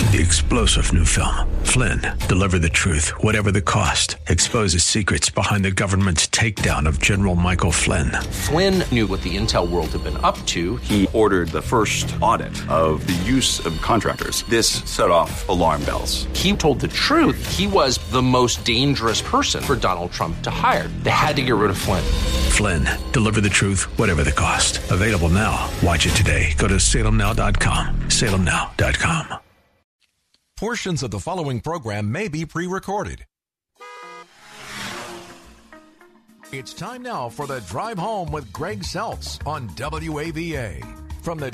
The explosive new film, Flynn, deliver the truth, whatever the cost, exposes secrets behind the government's takedown of General Michael Flynn. Flynn knew what the intel world had been up to. He ordered the first audit of the use of contractors. This set off alarm bells. He told the truth. He was the most dangerous person for Donald Trump to hire. They had to get rid of Flynn. Flynn, deliver the truth, whatever the cost. Available now. Watch it today. Go to salemnow.com. salemnow.com. Portions of the following program may be pre-recorded. It's time now for the Drive Home with Greg Seltz on WAVA. From the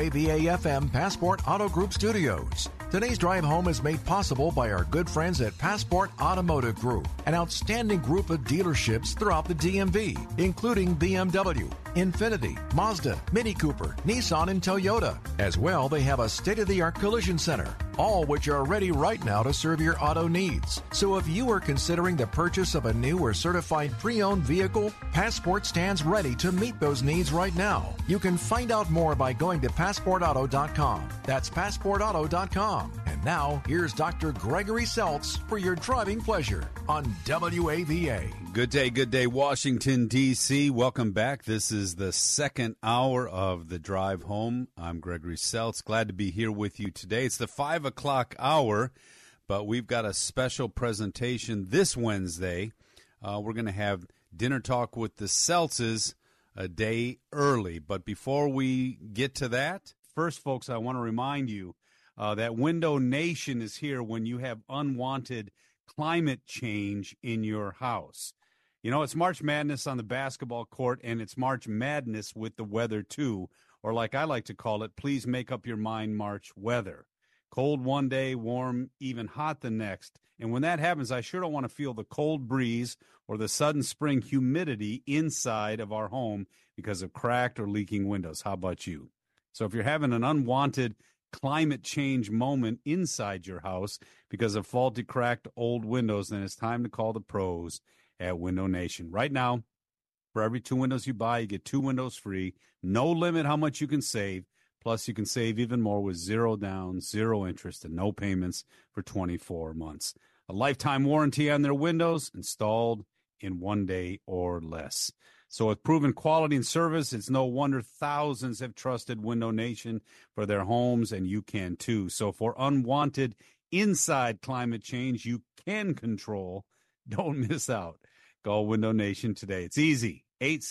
WAVA-FM Passport Auto Group studios. Today's Drive Home is made possible by our good friends at Passport Automotive Group, an outstanding group of dealerships throughout the DMV, including BMW, Infiniti, Mazda, Mini Cooper, Nissan, and Toyota. As well, they have a state-of-the-art collision center, all which are ready right now to serve your auto needs. So if you are considering the purchase of a new or certified pre-owned vehicle, Passport stands ready to meet those needs right now. You can find out more by going to PassportAuto.com. That's PassportAuto.com. And now, here's Dr. Gregory Seltz for your driving pleasure on WAVA. Good day, Washington, D.C. Welcome back. This is the second hour of the Drive Home. I'm Gregory Seltz. Glad to be here with you today. It's the 5 o'clock hour, but we've got a special presentation this Wednesday. We're going to have dinner talk with the Seltzes a day early. But before we get to that, first, folks, I want to remind you that Window Nation is here when you have unwanted climate change in your house. You know, it's March Madness on the basketball court, and it's March Madness with the weather, too. Or like I like to call it, please make up your mind March weather. Cold one day, warm, even hot the next. And when that happens, I sure don't want to feel the cold breeze or the sudden spring humidity inside of our home because of cracked or leaking windows. How about you? So if you're having an unwanted climate change moment inside your house because of faulty, cracked old windows, then it's time to call the pros at Window Nation. Right now, for every 2 windows you buy, you get 2 windows free. No limit how much you can save. Plus, you can save even more with 0 down, 0 interest, and no payments for 24 months. A lifetime warranty on their windows installed in 1 day or less. So with proven quality and service, it's no wonder thousands have trusted Window Nation for their homes, and you can too. So for unwanted inside climate change you can control, don't miss out. Call Window Nation today. It's easy,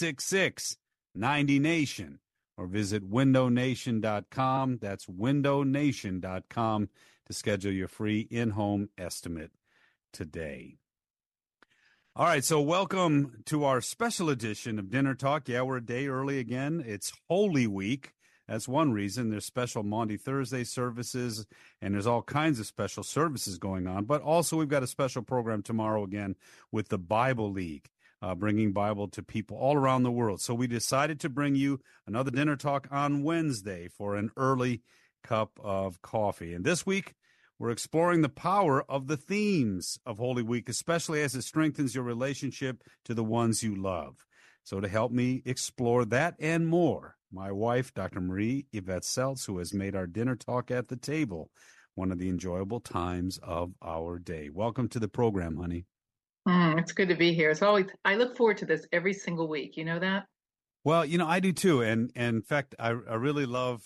866-90-NATION, or visit windownation.com. That's windownation.com to schedule your free in-home estimate today. All right, so welcome to our special edition of Dinner Talk. Yeah, we're a day early again. It's Holy Week. That's one reason. There's special Maundy Thursday services, and there's all kinds of special services going on. But also we've got a special program tomorrow again with the Bible League, bringing Bible to people all around the world. So we decided to bring you another Dinner Talk on Wednesday for an early cup of coffee. And this week, we're exploring the power of the themes of Holy Week, especially as it strengthens your relationship to the ones you love. So to help me explore that and more, my wife, Dr. Marie Yvette Seltz, who has made our dinner talk at the table one of the enjoyable times of our day. Welcome to the program, honey. It's good to be here. It's always, I look forward to this every single week. You know that? Well, you know, I do too. And in fact, I really love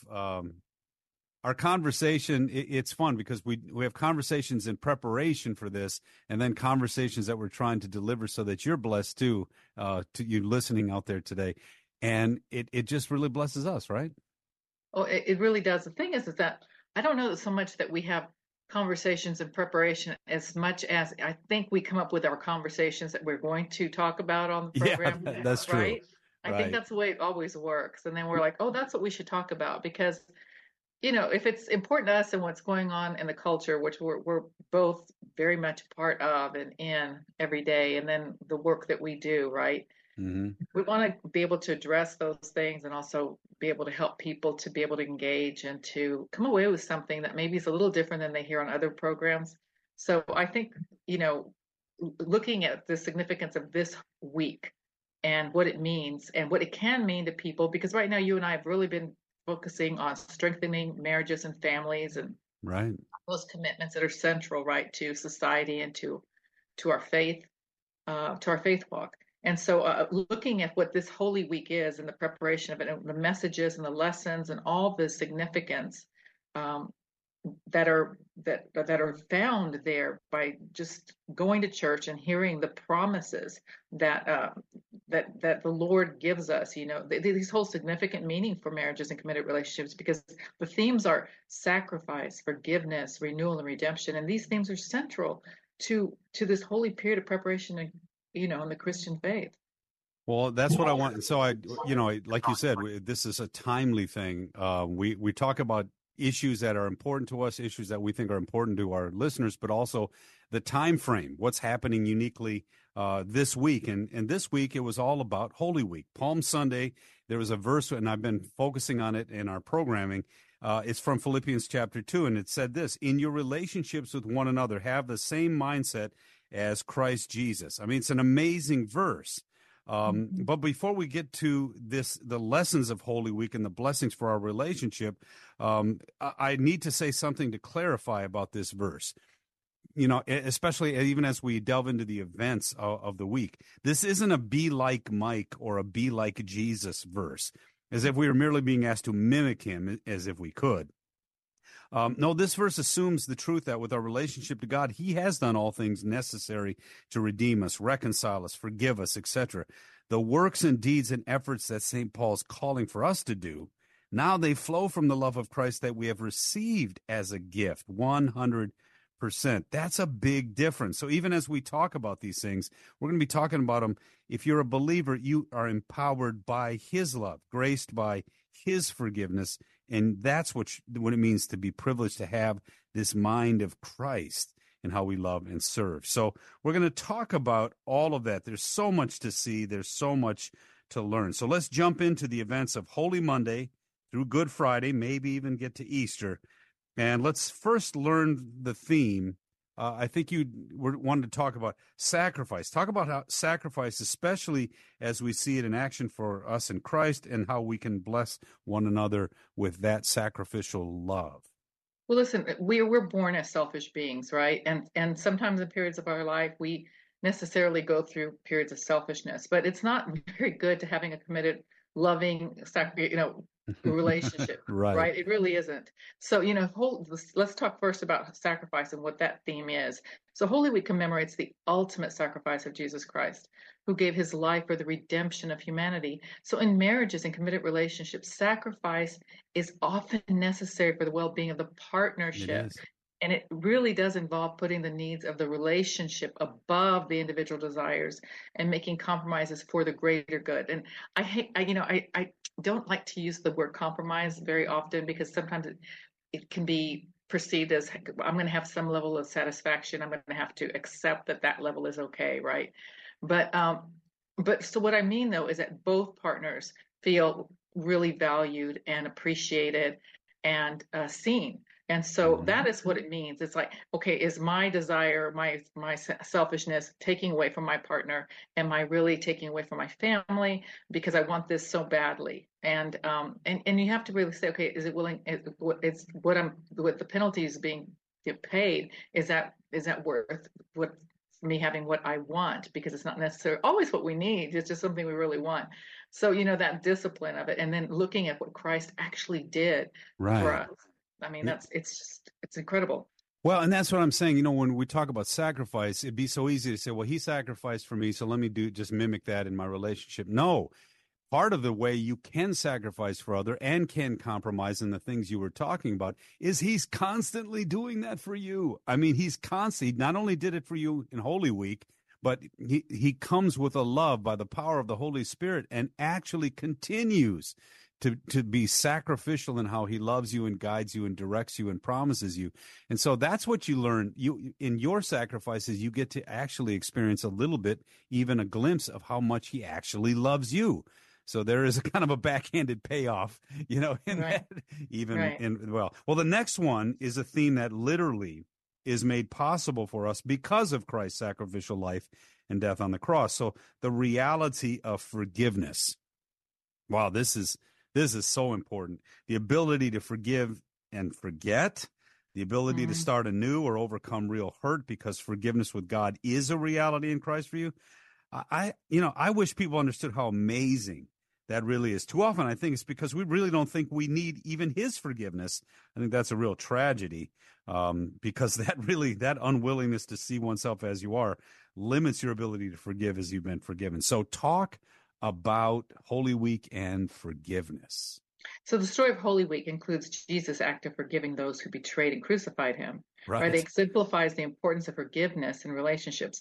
our conversation. It's fun because we have conversations in preparation for this, and then conversations that we're trying to deliver so that you're blessed too, to you listening out there today. And it just really blesses us, right? Oh, it really does. The thing is that I don't know so much that we have conversations in preparation as much as I think we come up with our conversations that we're going to talk about on the program. Yeah, that's true. Right? I think that's the way it always works. And then we're like, oh, that's what we should talk about because, you know, if it's important to us and what's going on in the culture, which we're both very much a part of and in every day, and then the work that we do, right? Mm-hmm. We want to be able to address those things and also be able to help people to be able to engage and to come away with something that maybe is a little different than they hear on other programs. So I think, you know, looking at the significance of this week and what it means and what it can mean to people, because right now you and I have really been focusing on strengthening marriages and families and right. those commitments that are central, right, to society and to our faith, to our faith walk. And so looking at what this Holy Week is and the preparation of it and the messages and the lessons and all the significance that are found there by just going to church and hearing the promises that the Lord gives us, these hold significant meaning for marriages and committed relationships, because the themes are sacrifice, forgiveness, renewal, and redemption, and these themes are central to this holy period of preparation, in the Christian faith. Well, that's what I want. So like you said, this is a timely thing. We talk about issues that are important to us, issues that we think are important to our listeners, but also the time frame, what's happening uniquely this week. And this week, it was all about Holy Week. Palm Sunday, there was a verse, and I've been focusing on it in our programming. It's from Philippians chapter 2, and it said this: in your relationships with one another, have the same mindset as Christ Jesus. I mean, it's an amazing verse. But before we get to the lessons of Holy Week and the blessings for our relationship, I need to say something to clarify about this verse. Especially even as we delve into the events of the week. This isn't a be like Mike or a be like Jesus verse, as if we were merely being asked to mimic him as if we could. No, this verse assumes the truth that with our relationship to God, he has done all things necessary to redeem us, reconcile us, forgive us, etc. The works and deeds and efforts that St. Paul's calling for us to do, now they flow from the love of Christ that we have received as a gift, 100%. That's a big difference. So even as we talk about these things, we're going to be talking about them. If you're a believer, you are empowered by his love, graced by his forgiveness. And that's what it means to be privileged to have this mind of Christ and how we love and serve. So we're going to talk about all of that. There's so much to see. There's so much to learn. So let's jump into the events of Holy Monday through Good Friday, maybe even get to Easter. And let's first learn the theme. I think you wanted to talk about sacrifice. Talk about how sacrifice, especially as we see it in action for us in Christ, and how we can bless one another with that sacrificial love. Well, listen, we're born as selfish beings, right? And sometimes in periods of our life, we necessarily go through periods of selfishness, but it's not very good to having a committed, loving, relationship, right? It really isn't. So, let's talk first about sacrifice and what that theme is. So Holy Week commemorates the ultimate sacrifice of Jesus Christ, who gave his life for the redemption of humanity. So in marriages and committed relationships, sacrifice is often necessary for the well-being of the partnership. And it really does involve putting the needs of the relationship above the individual desires and making compromises for the greater good. And I don't like to use the word compromise very often, because sometimes it can be perceived as, I'm going to have some level of satisfaction. I'm going to have to accept that level is okay, right? But so what I mean, though, is that both partners feel really valued and appreciated and seen. And so that is what it means. It's like, okay, is my desire, my selfishness taking away from my partner? Am I really taking away from my family because I want this so badly? And you have to really say, okay, is it willing? It's what the penalties being paid, is that worth what me having what I want? Because it's not necessarily always what we need. It's just something we really want. So that discipline of it, and then looking at what Christ actually did for us. I mean, it's incredible. Well, and that's what I'm saying. When we talk about sacrifice, it'd be so easy to say, well, he sacrificed for me, so let me just mimic that in my relationship. No, part of the way you can sacrifice for other and can compromise in the things you were talking about is he's constantly doing that for you. I mean, he not only did it for you in Holy Week, but he comes with a love by the power of the Holy Spirit and actually continues to be sacrificial in how he loves you and guides you and directs you and promises you. And so that's what you learn. In your sacrifices, you get to actually experience a little bit, even a glimpse of how much he actually loves you. So there is a kind of a backhanded payoff, in that, even well, the next one is a theme that literally is made possible for us because of Christ's sacrificial life and death on the cross. So the reality of forgiveness. Wow, this is so important. The ability to forgive and forget, the ability to start anew or overcome real hurt because forgiveness with God is a reality in Christ for you. I wish people understood how amazing that really is. Too often, I think it's because we really don't think we need even his forgiveness. I think that's a real tragedy because that unwillingness to see oneself as you are limits your ability to forgive as you've been forgiven. So talk about Holy Week and forgiveness. So the story of Holy Week includes Jesus' act of forgiving those who betrayed and crucified him. Right? It exemplifies the importance of forgiveness in relationships.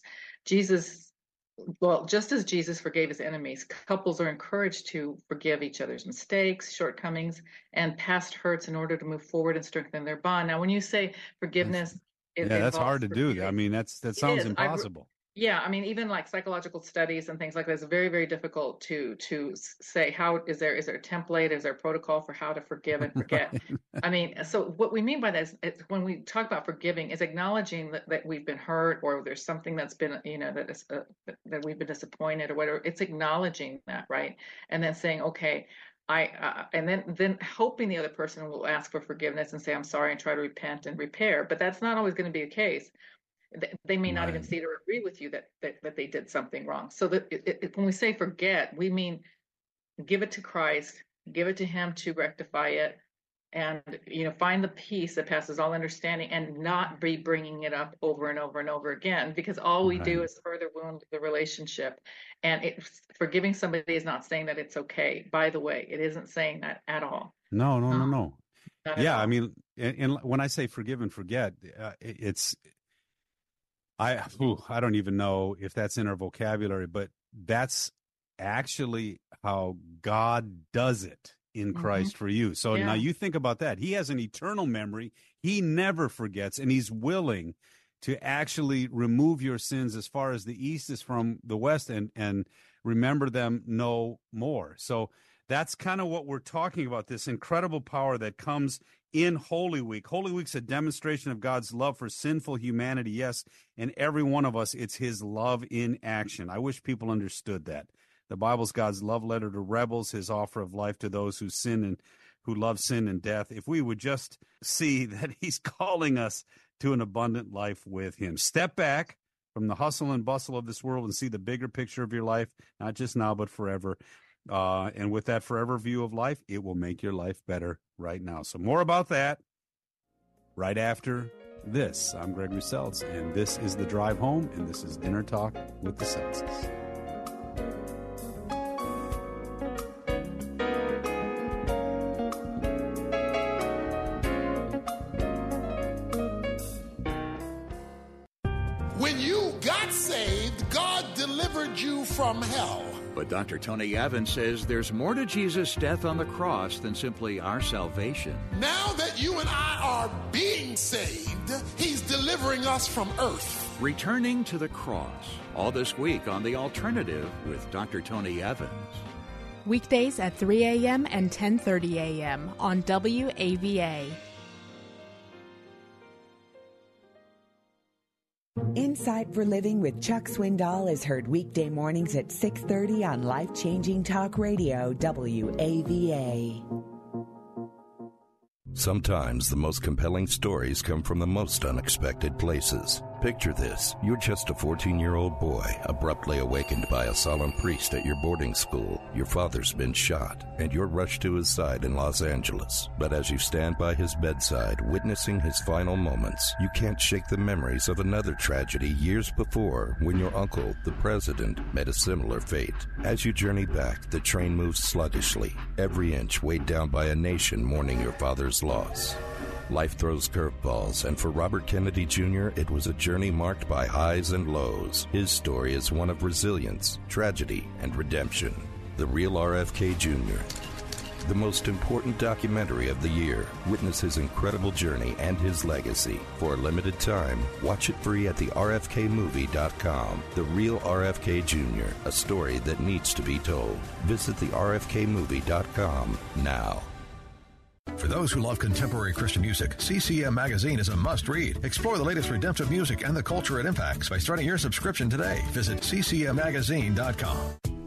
Just as Jesus forgave his enemies, couples are encouraged to forgive each other's mistakes, shortcomings, and past hurts in order to move forward and strengthen their bond. Now, when you say forgiveness, that's hard to do. I mean, that sounds impossible. Even like psychological studies and things like that, it's very, very difficult to say how is there a template, is there a protocol for how to forgive and forget? So what we mean by that is when we talk about forgiving is acknowledging that we've been hurt or there's something that's been, that we've been disappointed or whatever. It's acknowledging that, right? And then saying, okay, and then hoping the other person will ask for forgiveness and say, I'm sorry, and try to repent and repair. But that's not always going to be the case. They may not even see it or agree with you that they did something wrong. So that when we say forget, we mean give it to Christ, give it to him to rectify it, and find the peace that passes all understanding, and not be bringing it up over and over and over again, because all we do is further wound the relationship. And forgiving somebody is not saying that it's okay. By the way, it isn't saying that at all. No. Yeah, I mean, and when I say forgive and forget, it's. I don't even know if that's in our vocabulary, but that's actually how God does it in Christ for you. So now you think about that. He has an eternal memory. He never forgets, and he's willing to actually remove your sins as far as the east is from the west and remember them no more. So that's kind of what we're talking about, this incredible power that comes in Holy Week. Holy Week's a demonstration of God's love for sinful humanity, yes, and every one of us, it's his love in action. I wish people understood that. The Bible's God's love letter to rebels, his offer of life to those who sin and who love sin and death. If we would just see that he's calling us to an abundant life with him. Step back from the hustle and bustle of this world and see the bigger picture of your life, not just now, but forever. And with that forever view of life, it will make your life better right now. So more about that right after this. I'm Gregory Seltz, and this is The Drive Home, and this is Dinner Talk with the Seltzes. When you got saved, God delivered you from hell. But Dr. Tony Evans says there's more to Jesus' death on the cross than simply our salvation. Now that you and I are being saved, he's delivering us from earth. Returning to the cross. All this week on The Alternative with Dr. Tony Evans. Weekdays at 3 a.m. and 10:30 a.m. on WAVA. Insight for Living with Chuck Swindoll is heard weekday mornings at 6:30 on Life-Changing Talk Radio, WAVA. Sometimes the most compelling stories come from the most unexpected places. Picture this. You're just a 14-year-old boy, abruptly awakened by a solemn priest at your boarding school. Your father's been shot, and you're rushed to his side in Los Angeles. But as you stand by his bedside, witnessing his final moments, you can't shake the memories of another tragedy years before when your uncle, the president, met a similar fate. As you journey back, the train moves sluggishly, every inch weighed down by a nation mourning your father's loss. Life throws curveballs, and for Robert Kennedy Jr., it was a journey marked by highs and lows. His story is one of resilience, tragedy, and redemption. The Real RFK Jr., the most important documentary of the year. Witness his incredible journey and his legacy. For a limited time, watch it free at therfkmovie.com. The Real RFK Jr., a story that needs to be told. Visit therfkmovie.com now. For those who love contemporary Christian music, CCM Magazine is a must-read. Explore the latest redemptive music and the culture it impacts by starting your subscription today. Visit ccmmagazine.com.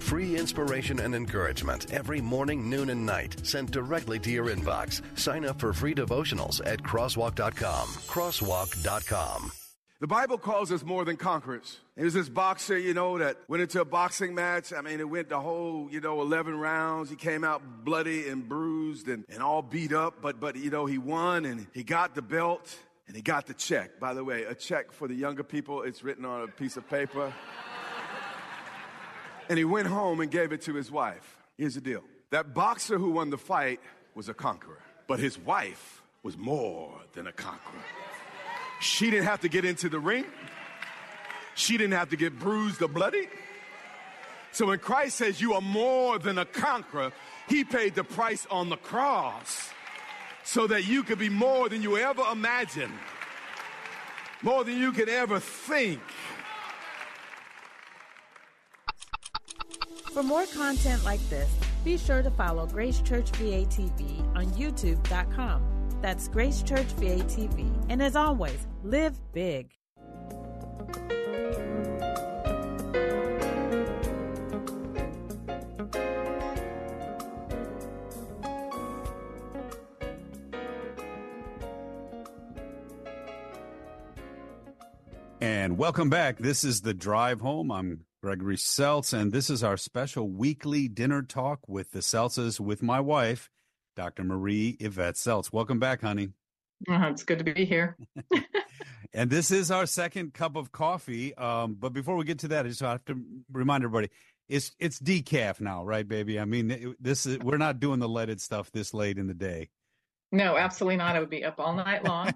Free inspiration and encouragement every morning, noon, and night sent directly to your inbox. Sign up for free devotionals at crosswalk.com. Crosswalk.com. The Bible calls us more than conquerors. There's this boxer, that went into a boxing match. It went the whole, 11 rounds. He came out bloody and bruised and all beat up. But he won and he got the belt and he got the check. By the way, a check for the younger people, it's written on a piece of paper. And he went home and gave it to his wife. Here's the deal. That boxer who won the fight was a conqueror. But his wife was more than a conqueror. She didn't have to get into the ring. She didn't have to get bruised or bloody. So when Christ says you are more than a conqueror, he paid the price on the cross so that you could be more than you ever imagined, more than you could ever think. For more content like this, be sure to follow Grace Church VA TV on YouTube.com. That's Grace Church VA TV. And as always, live big. And welcome back. This is The Drive Home. I'm Gregory Seltz, and this is our special weekly dinner talk with the Seltzes with my wife, Dr. Marie Yvette Seltz. Welcome back, honey. It's good to be here. And this is our second cup of coffee. But before we get to that, I just have to remind everybody, it's decaf now, right, baby? We're not doing the leaded stuff this late in the day. No, absolutely not. I would be up all night long.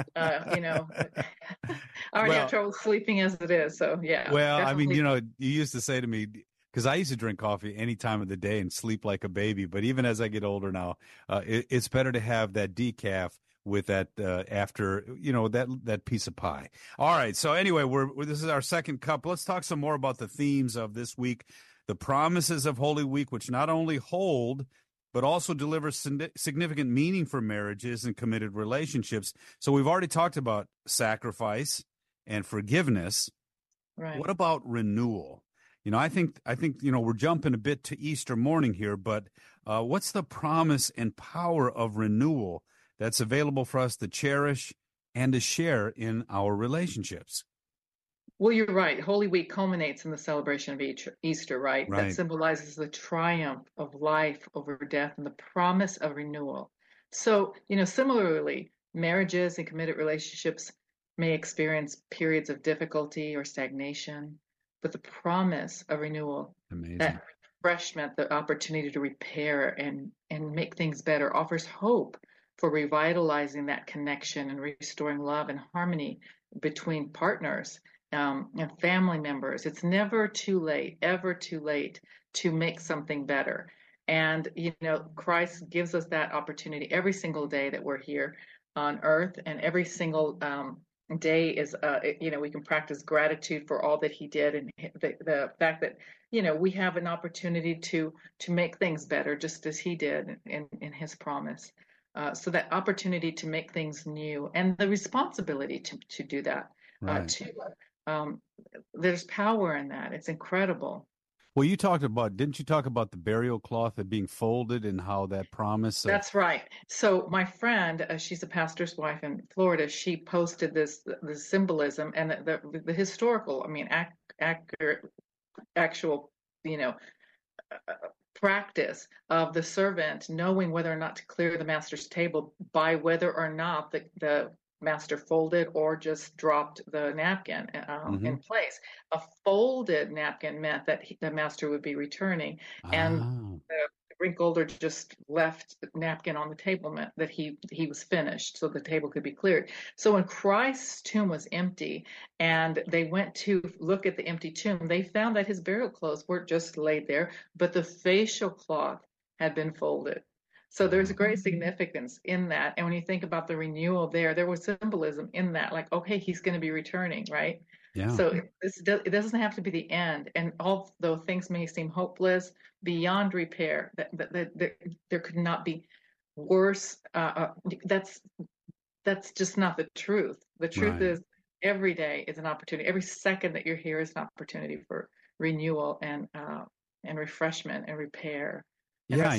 I already have trouble sleeping as it is. So, yeah. Well, definitely. You used to say to me, because I used to drink coffee any time of the day and sleep like a baby. But even as I get older now, it's better to have that decaf with that after, that piece of pie. All right. So anyway, this is our second cup. Let's talk some more about the themes of this week. The promises of Holy Week, which not only hold, but also deliver significant meaning for marriages and committed relationships. So we've already talked about sacrifice and forgiveness. Right. What about renewal? I think we're jumping a bit to Easter morning here, but what's the promise and power of renewal that's available for us to cherish and to share in our relationships? Well, you're right. Holy Week culminates in the celebration of Easter, right? Right. That symbolizes the triumph of life over death and the promise of renewal. So, similarly, marriages and committed relationships may experience periods of difficulty or stagnation, but the promise of renewal, amazing, that refreshment, the opportunity to repair and make things better, offers hope for revitalizing that connection and restoring love and harmony between partners and family members. It's never too late, ever too late to make something better. And, Christ gives us that opportunity every single day that we're here on earth, and every single day is, we can practice gratitude for all that he did, and the fact that, we have an opportunity to make things better, just as he did in his promise. So that opportunity to make things new and the responsibility to do that, right. There's power in that. It's incredible. Well, didn't you talk about the burial cloth being folded and how that promise? That's right. So my friend, she's a pastor's wife in Florida. She posted this symbolism and the historical, accurate, actual, practice of the servant knowing whether or not to clear the master's table by whether or not the master folded or just dropped the napkin in place. A folded napkin meant that the master would be returning, and the wrinkled or just left napkin on the table meant that he was finished, so the table could be cleared. So when Christ's tomb was empty and they went to look at the empty tomb, they found that his burial clothes weren't just laid there, but the facial cloth had been folded. So there's a great significance in that. And when you think about the renewal there was symbolism in that, like, okay, he's going to be returning, right? Yeah. So it doesn't have to be the end. And although things may seem hopeless, beyond repair, that there could not be worse. That's just not the truth. The truth is every day is an opportunity. Every second that you're here is an opportunity for renewal and and refreshment and repair. Yeah,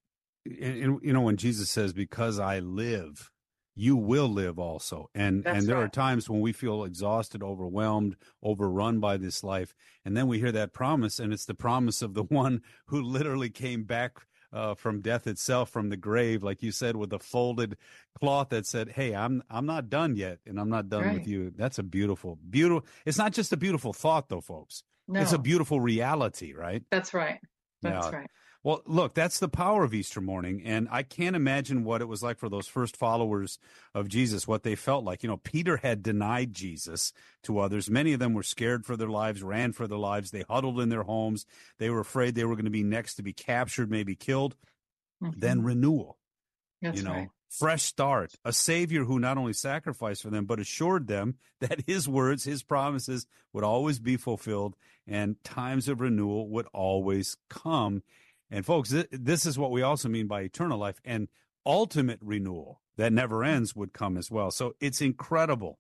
when Jesus says, "Because I live, you will live also," and there are times when we feel exhausted, overwhelmed, overrun by this life, and then we hear that promise, and it's the promise of the one who literally came back from death itself, from the grave, like you said, with a folded cloth that said, "Hey, I'm not done yet, and I'm not done with you." That's a beautiful. It's not just a beautiful thought, though, folks. No. It's a beautiful reality, right? That's right. That's right. Well, look, that's the power of Easter morning, and I can't imagine what it was like for those first followers of Jesus, what they felt like. Peter had denied Jesus to others. Many of them were scared for their lives, ran for their lives. They huddled in their homes. They were afraid they were going to be next to be captured, maybe killed. Mm-hmm. Then renewal. That's right. Fresh start, a Savior who not only sacrificed for them, but assured them that his words, his promises would always be fulfilled, and times of renewal would always come. And folks, this is what we also mean by eternal life, and ultimate renewal that never ends would come as well. So it's incredible.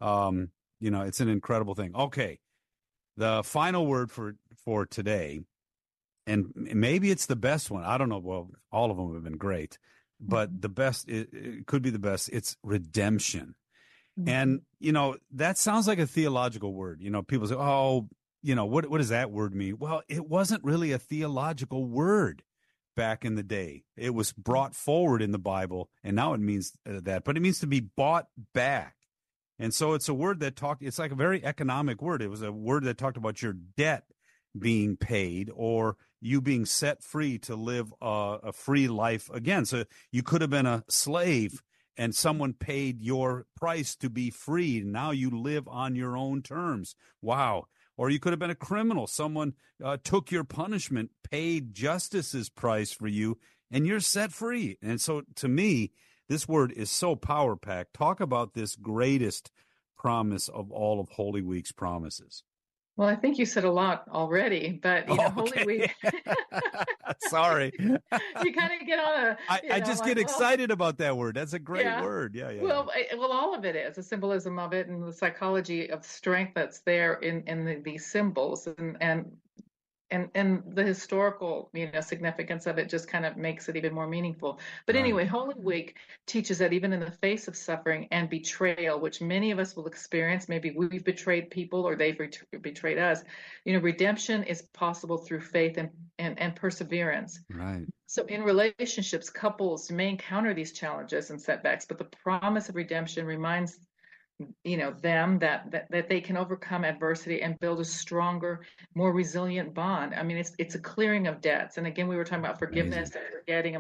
It's an incredible thing. Okay, the final word for today, and maybe it's the best one. I don't know. Well, all of them have been great, but the best, it could be the best. It's redemption. Mm-hmm. And, that sounds like a theological word. People say, oh, what does that word mean? Well, it wasn't really a theological word back in the day. It was brought forward in the Bible, and now it means that. But it means to be bought back. And so it's a word it's like a very economic word. It was a word that talked about your debt being paid or you being set free to live a free life again. So you could have been a slave and someone paid your price to be freed. Now you live on your own terms. Wow. Or you could have been a criminal. Someone took your punishment, paid justice's price for you, and you're set free. And so to me, this word is so power-packed. Talk about this greatest promise of all of Holy Week's promises. Well, I think you said a lot already, but Holy Week. Sorry. You kind of get on I just get excited about that word. That's a great word. Yeah. Well, all of it is the symbolism of it and the psychology of strength that's there in these symbols and the historical, significance of it just kind of makes it even more meaningful. But anyway, Holy Week teaches that even in the face of suffering and betrayal, which many of us will experience, maybe we've betrayed people or they've betrayed us, redemption is possible through faith and perseverance. Right. So in relationships, couples may encounter these challenges and setbacks, but the promise of redemption reminds them that they can overcome adversity and build a stronger, more resilient bond. I mean, it's a clearing of debts. And again, we were talking about forgiveness and forgetting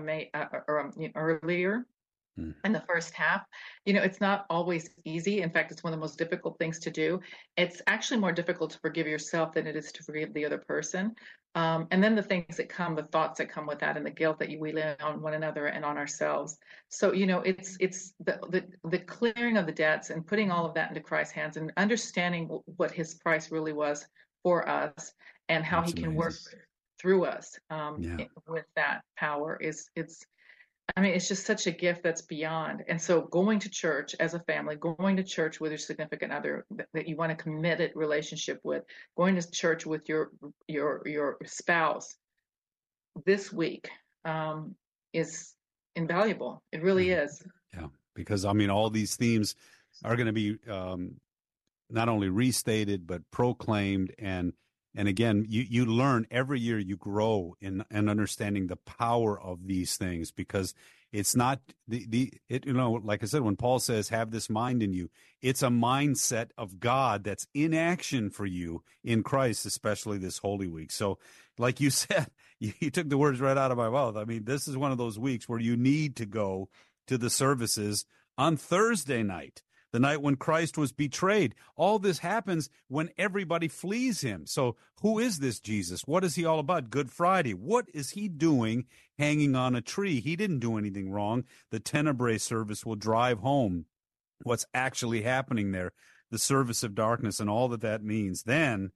earlier in the first half. It's not always easy. In fact, it's one of the most difficult things to do. It's actually more difficult to forgive yourself than it is to forgive the other person. And then the things that come, the thoughts that come with that, and the guilt that we lay on one another and on ourselves. So, it's the clearing of the debts and putting all of that into Christ's hands and understanding what his price really was for us and how he can work through us with that power it's just such a gift that's beyond. And so going to church as a family, going to church with your significant other that you want a committed relationship with, going to church with your spouse this week is invaluable. It really is. Yeah, because all these themes are going to be not only restated but proclaimed, and again, you learn every year. You grow in understanding the power of these things, because it's not like I said, when Paul says, have this mind in you, it's a mindset of God that's in action for you in Christ, especially this Holy Week. So like you said, you took the words right out of my mouth. This is one of those weeks where you need to go to the services on Thursday night, the night when Christ was betrayed. All this happens when everybody flees him. So who is this Jesus? What is he all about? Good Friday. What is he doing hanging on a tree? He didn't do anything wrong. The Tenebrae service will drive home what's actually happening there, the service of darkness and all that means. Then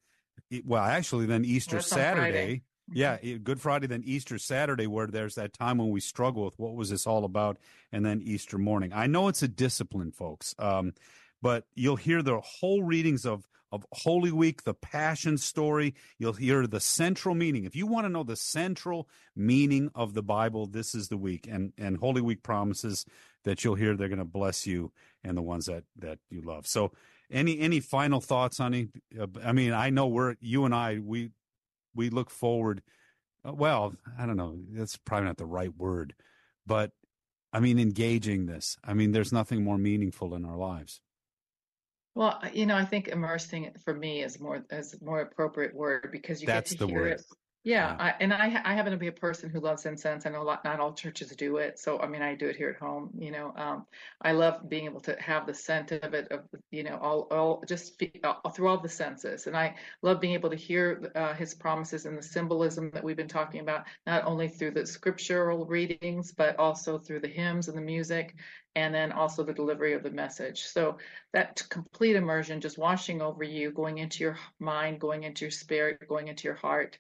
Easter Saturday. Yeah, Good Friday, then Easter Saturday, where there's that time when we struggle with what was this all about, and then Easter morning. I know it's a discipline, folks, but you'll hear the whole readings of of Holy Week, the Passion story. You'll hear the central meaning. If you want to know the central meaning of the Bible, this is the week. And Holy Week promises that you'll hear they're going to bless you and the ones that you love. So any final thoughts, honey? I mean, I know we look forward. Well, I don't know. That's probably not the right word, but I mean, engaging this. I mean, there's nothing more meaningful in our lives. Well, I think immersing for me is more appropriate word, because you get to hear it. Yeah. I happen to be a person who loves incense. I know not all churches do it. So, I mean, I do it here at home. I love being able to have the scent of it, all through all the senses. And I love being able to hear his promises and the symbolism that we've been talking about, not only through the scriptural readings, but also through the hymns and the music, and then also the delivery of the message. So that complete immersion, just washing over you, going into your mind, going into your spirit, going into your heart,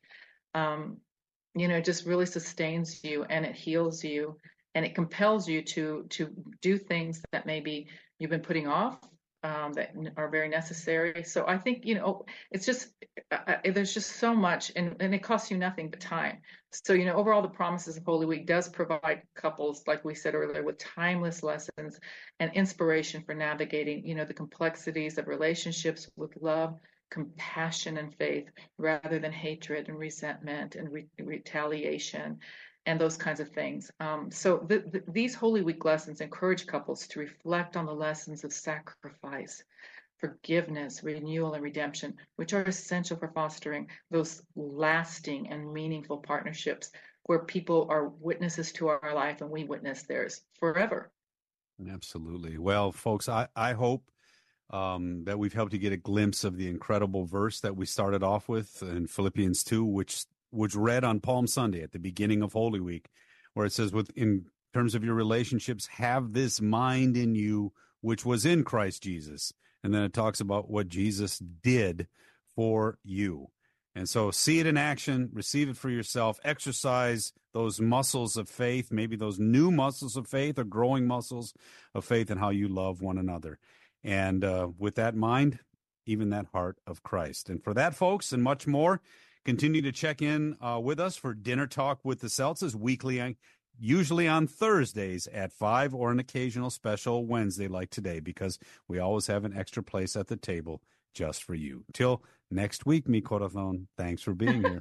just really sustains you, and it heals you, and it compels you to do things that maybe you've been putting off, that are very necessary. So I think, it's just, there's just so much, and it costs you nothing but time. So, overall, the promises of Holy Week does provide couples, like we said earlier, with timeless lessons and inspiration for navigating, the complexities of relationships with love, compassion, and faith, rather than hatred and resentment and retaliation and those kinds of things. So these Holy Week lessons encourage couples to reflect on the lessons of sacrifice, forgiveness, renewal, and redemption, which are essential for fostering those lasting and meaningful partnerships where people are witnesses to our life and we witness theirs forever. Absolutely. Well, folks, I hope that we've helped you get a glimpse of the incredible verse that we started off with in Philippians 2, which read on Palm Sunday at the beginning of Holy Week, where it says, in terms of your relationships, have this mind in you, which was in Christ Jesus. And then it talks about what Jesus did for you. And so see it in action, receive it for yourself, exercise those muscles of faith, maybe those new muscles of faith or growing muscles of faith, and how you love one another. And with that mind, even that heart of Christ. And for that, folks, and much more, continue to check in with us for Dinner Talk with the Seltzes weekly, usually on Thursdays at 5, or an occasional special Wednesday like today, because we always have an extra place at the table just for you. Till next week, mi corazón, thanks for being here.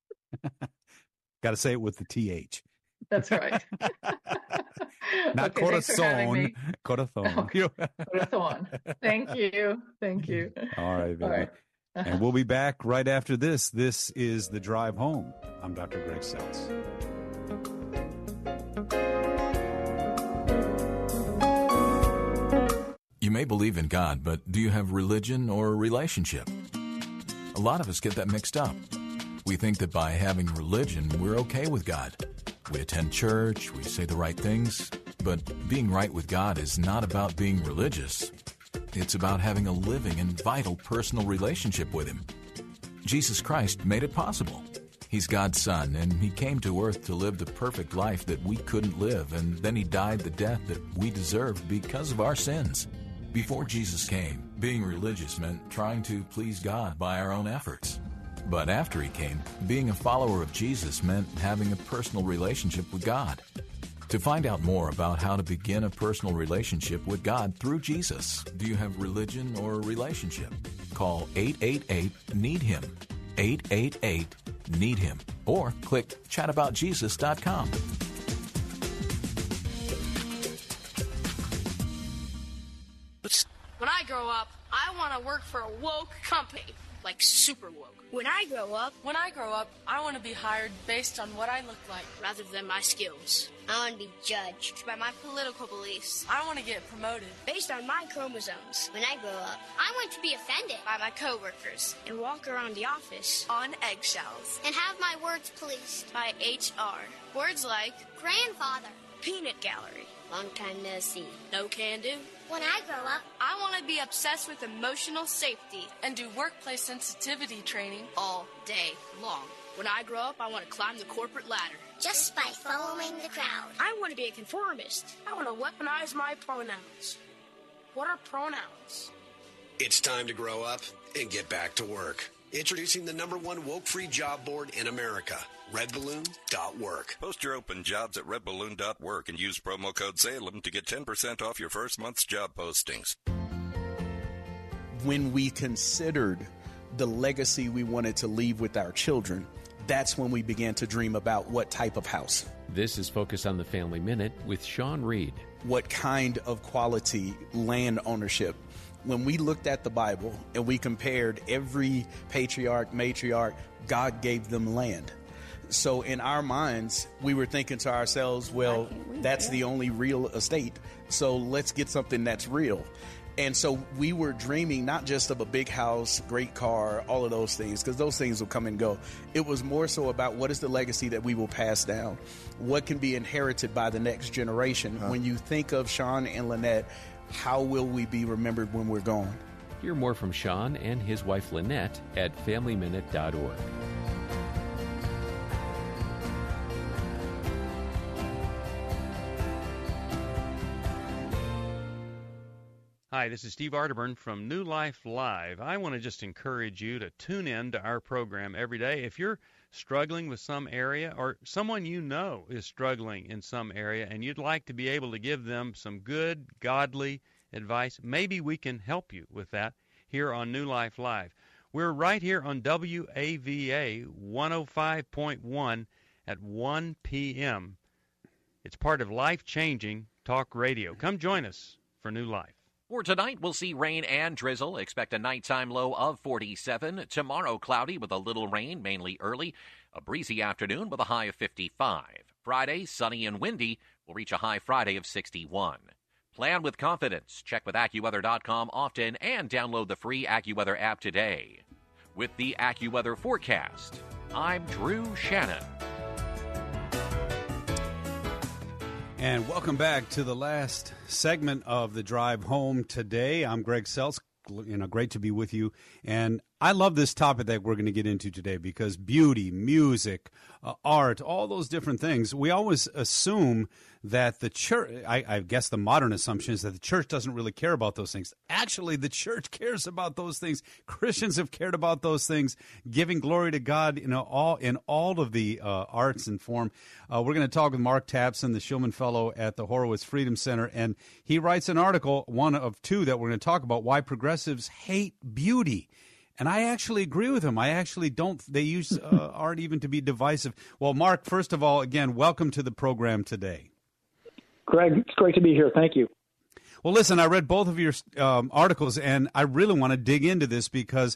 Got to say it with the TH. That's right. Not corazón, corazón. Okay. Corazón. Thank you. All right, baby. All right. And we'll be back right after this. This is The Drive Home. I'm Dr. Greg Seltz. You may believe in God, but do you have religion or a relationship? A lot of us get that mixed up. We think that by having religion, we're okay with God. We attend church, we say the right things, but being right with God is not about being religious. It's about having a living and vital personal relationship with Him. Jesus Christ made it possible. He's God's Son, and He came to earth to live the perfect life that we couldn't live, and then He died the death that we deserved because of our sins. Before Jesus came, being religious meant trying to please God by our own efforts. But after He came, being a follower of Jesus meant having a personal relationship with God. To find out more about how to begin a personal relationship with God through Jesus, do you have religion or a relationship? Call 888-NEED-HIM, 888-NEED-HIM, or click chataboutjesus.com. When I grow up, I want to work for a woke company, like super woke. When I grow up, I want to be hired based on what I look like rather than my skills. I want to be judged by my political beliefs. I want to get promoted based on my chromosomes. When I grow up, I want to be offended by my coworkers and walk around the office on eggshells and have my words policed by HR. Words like grandfather, peanut gallery, long time no see, no can do. When I grow up, I want to be obsessed with emotional safety and do workplace sensitivity training all day long. When I grow up, I want to climb the corporate ladder just by following the crowd. I want to be a conformist. I want to weaponize my pronouns. What are pronouns? It's time to grow up and get back to work. Introducing the #1 woke-free job board in America, redballoon.work. Post your open jobs at redballoon.work and use promo code Salem to get 10% off your first month's job postings. When we considered the legacy we wanted to leave with our children, that's when we began to dream about what type of house. This is Focus on the Family Minute with Sean Reed. What kind of quality land ownership. When we looked at the Bible and we compared every patriarch, matriarch, God gave them land. So in our minds, we were thinking to ourselves, well, that's the only real estate. So let's get something that's real. And so we were dreaming not just of a big house, great car, all of those things, because those things will come and go. It was more so about what is the legacy that we will pass down? What can be inherited by the next generation? When you think of Sean and Lynette, how will we be remembered when we're gone? Hear more from Sean and his wife Lynette at FamilyMinute.org. Hi, this is Steve Arterburn from New Life Live. I want to just encourage you to tune in to our program every day. If you're struggling with some area or someone you know is struggling in some area and you'd like to be able to give them some good, godly advice, maybe we can help you with that here on New Life Live. We're right here on WAVA 105.1 at 1 p.m. It's part of life-changing talk radio. Come join us for New Life. For tonight, we'll see rain and drizzle. Expect a nighttime low of 47. Tomorrow, cloudy with a little rain, mainly early. A breezy afternoon with a high of 55. Friday, sunny and windy. We'll reach a high Friday of 61. Plan with confidence. Check with AccuWeather.com often and download the free AccuWeather app today. With the AccuWeather forecast, I'm Drew Shannon. And welcome back to the last segment of the drive home today. I'm Greg Seltz. Great to be with you. And I love this topic that we're going to get into today because beauty, music, art, all those different things, we always assume that the church, I guess the modern assumption is that the church doesn't really care about those things. Actually, the church cares about those things. Christians have cared about those things, giving glory to God in all of the arts and form. We're going to talk with Mark Tapson, the Shillman Fellow at the Horowitz Freedom Center, and he writes an article, one of two, that we're going to talk about why progressives hate beauty. And I actually agree with him. I actually don't. They use art even to be divisive. Well, Mark, first of all, again, welcome to the program today. Greg, it's great to be here. Thank you. Well, listen, I read both of your articles, and I really want to dig into this because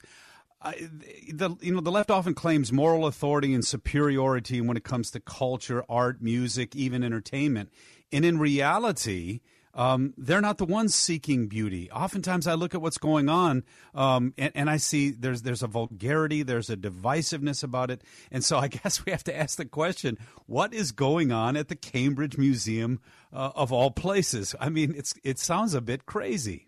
the left often claims moral authority and superiority when it comes to culture, art, music, even entertainment. And in reality, they're not the ones seeking beauty. Oftentimes I look at what's going on and I see there's a vulgarity, there's a divisiveness about it. And so I guess we have to ask the question, what is going on at the Cambridge Museum of all places? I mean, it sounds a bit crazy.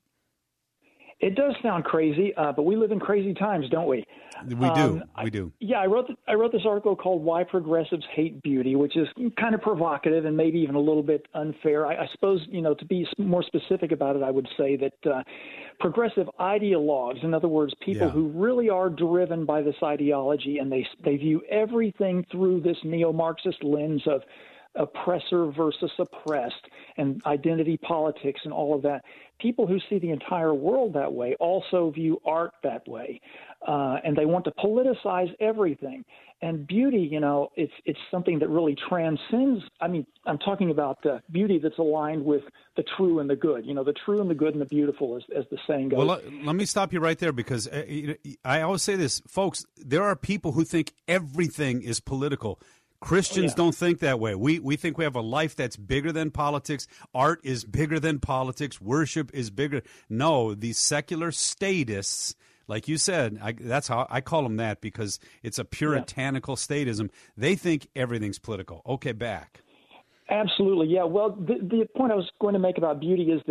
It does sound crazy, but we live in crazy times, don't we? We do. We do. I wrote this article called "Why Progressives Hate Beauty," which is kind of provocative and maybe even a little bit unfair. I suppose, to be more specific about it, I would say that progressive ideologues, in other words, people who really are driven by this ideology, and they view everything through this neo-Marxist lens of oppressor versus oppressed and identity politics and all of that. People who see the entire world that way also view art that way, and they want to politicize everything. And beauty, it's something that really transcends. I mean, I'm talking about beauty that's aligned with the true and the good. The true and the good and the beautiful, as the saying goes. Well, let me stop you right there because I always say this, folks. There are people who think everything is political. Christians don't think that way. We think we have a life that's bigger than politics. Art is bigger than politics. Worship is bigger. No, these secular statists, like you said, that's how I call them that because it's a puritanical statism. They think everything's political. Okay, back. Absolutely, yeah. Well, the point I was going to make about beauty is that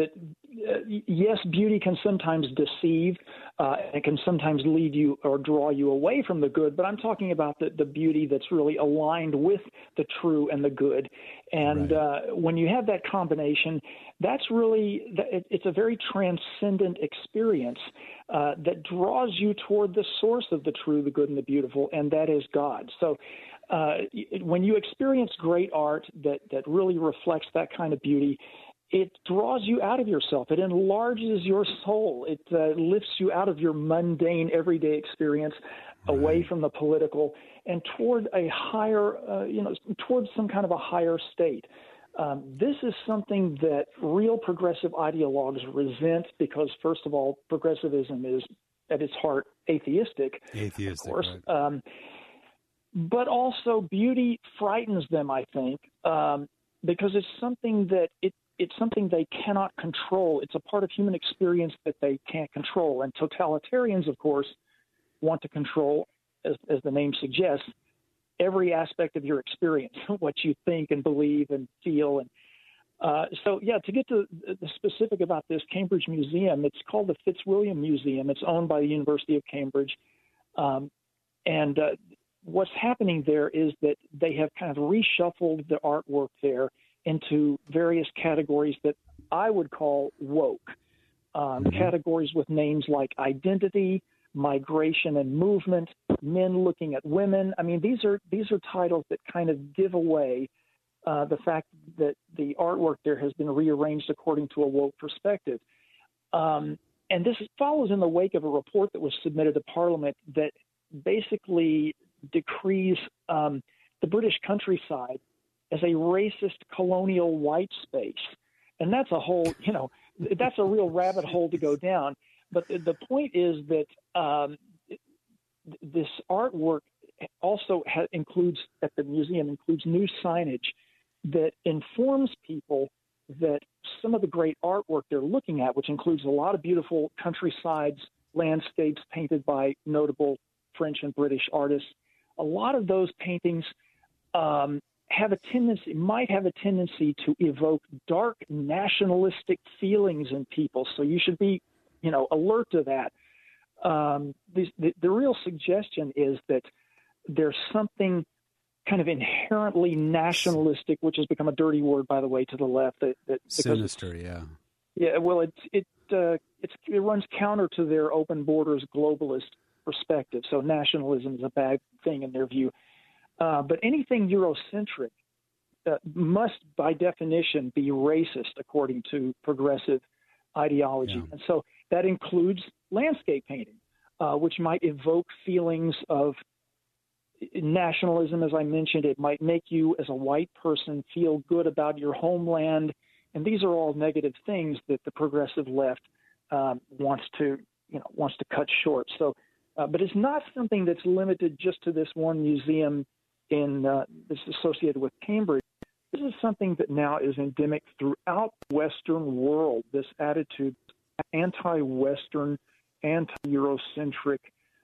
yes, beauty can sometimes deceive. It can sometimes lead you or draw you away from the good. But I'm talking about the beauty that's really aligned with the true and the good. And when you have that combination, that's really it's a very transcendent experience that draws you toward the source of the true, the good, and the beautiful, and that is God. So when you experience great art that really reflects that kind of beauty, it draws you out of yourself. It enlarges your soul. It lifts you out of your mundane, everyday experience, away from the political, and toward a higher, towards some kind of a higher state. This is something that real progressive ideologues resent because, first of all, progressivism is, at its heart, atheistic. Of course. Right. But also beauty frightens them, I think, because it's something that it's something they cannot control. It's a part of human experience that they can't control. And totalitarians, of course, want to control, as the name suggests, every aspect of your experience, what you think and believe and feel. And to get to the specific about this Cambridge Museum, it's called the Fitzwilliam Museum. It's owned by the University of Cambridge. What's happening there is that they have kind of reshuffled the artwork there into various categories that I would call woke, categories with names like identity, migration and movement, men looking at women. I mean, these are titles that kind of give away the fact that the artwork there has been rearranged according to a woke perspective. And this follows in the wake of a report that was submitted to Parliament that basically decrees the British countryside as a racist colonial white space. And that's a whole, that's a real rabbit hole to go down. But the point is that this artwork also includes new signage that informs people that some of the great artwork they're looking at, which includes a lot of beautiful countrysides, landscapes painted by notable French and British artists, a lot of those paintings might have a tendency to evoke dark nationalistic feelings in people. So you should be, alert to that. The real suggestion is that there's something kind of inherently nationalistic, which has become a dirty word, by the way, to the left. Sinister, yeah. Yeah, well, it runs counter to their open borders globalist perspective. So nationalism is a bad thing in their view. But anything Eurocentric must, by definition, be racist according to progressive ideology. Yeah. And so that includes landscape painting, which might evoke feelings of nationalism, as I mentioned. It might make you, as a white person, feel good about your homeland. And these are all negative things that the progressive left wants to cut short. So, but it's not something that's limited just to this one museum that's associated with Cambridge. This is something that now is endemic throughout the Western world, this attitude, anti-Western, anti-Eurocentric